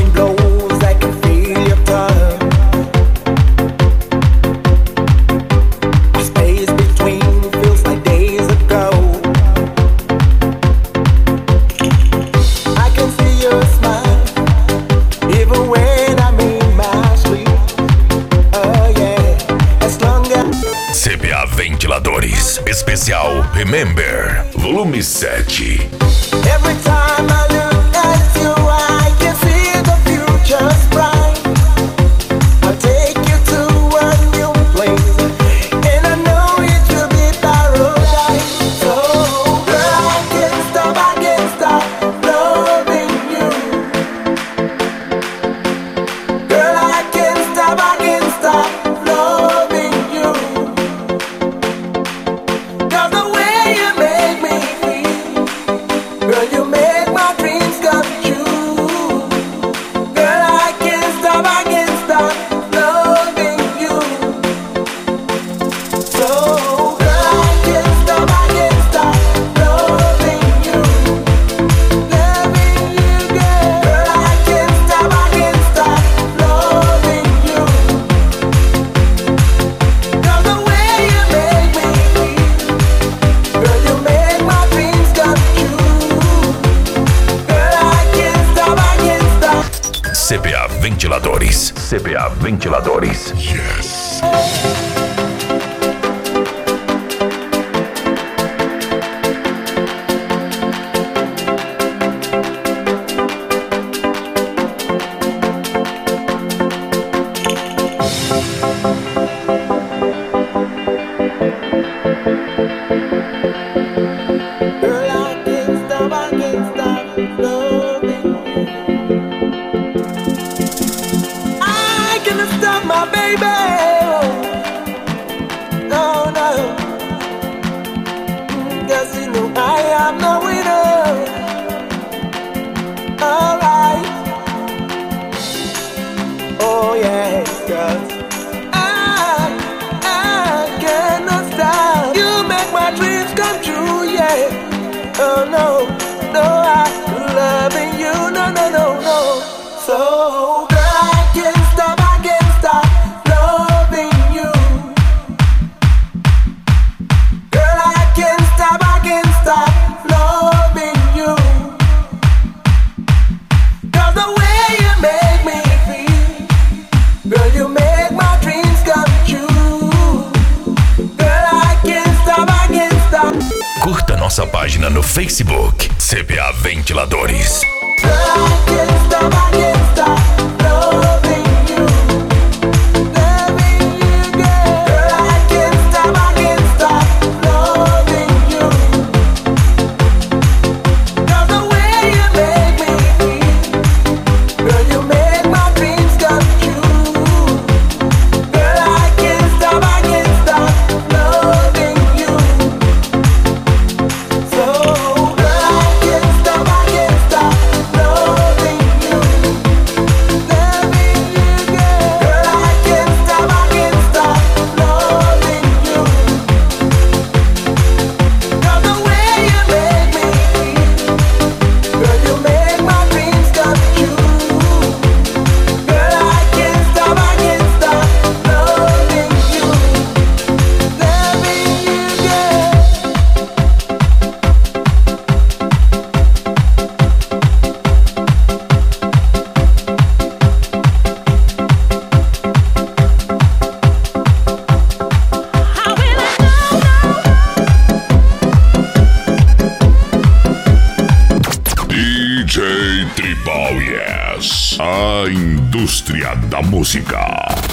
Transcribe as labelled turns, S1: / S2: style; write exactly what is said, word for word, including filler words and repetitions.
S1: wind blows, I can feel your touch. The space between feels like days ago. I can see your smile, even when I'm in my sleep. Oh yeah, as long as
S2: C B A Ventiladores, especial Remember, volume sete.
S1: every time I look at you, I can see the future's bright. I'll take you to a new place, and I know it will be paradise. So, girl, I can't stop, I can't stop loving you. Girl, I can't stop, I can't stop loving you. 'Cause the way you make me feel, girl, you make my dreams come true. Girl, I can't stop, I can't stop loving you. So, girl, I can't stop, I can't stop loving you. Loving you, girl. Girl, I can't stop, I can't stop loving you. 'Cause the way you make me feel, girl, you make my dreams come true. Girl, I can't stop, I can't stop.
S2: C B A Ventiladores. C B A Ventiladores. Yes.
S1: Girl, I can't stop, I can't stop loving you. I can't stop my baby. No, no. 'Cause you know I am the winner. Alright. Oh yes, 'cause I, I cannot stop. You make my dreams come true, yeah. Oh no, no, I'm loving you, no, no, no, no. So, girl, I can't stop, I can't stop loving you. Girl, I can't stop, I can't stop loving you. 'Cause the way you make me feel, girl, you make my dreams come true. Girl, I can't stop, I can't stop.
S2: Curta nossa página no Facebook, C B A Ventiladores.
S1: Girl, I can't stop, I can't stop loving you. Loving you, girl. Girl, I can't stop, I can't stop loving you. 'Cause the way you make me feel, girl, you make my dreams come true. Girl, I can't stop, I can't stop loving you. So, girl, I can't stop, I can't stop loving you. Loving you, girl. Girl, I can't stop, I can't stop loving you. 'Cause the way you make me feel, girl, you make my dreams come true. Girl, I can't stop, I can't stop loving you. Loving you, girl.
S2: D J Tribal Yes, a indústria da música.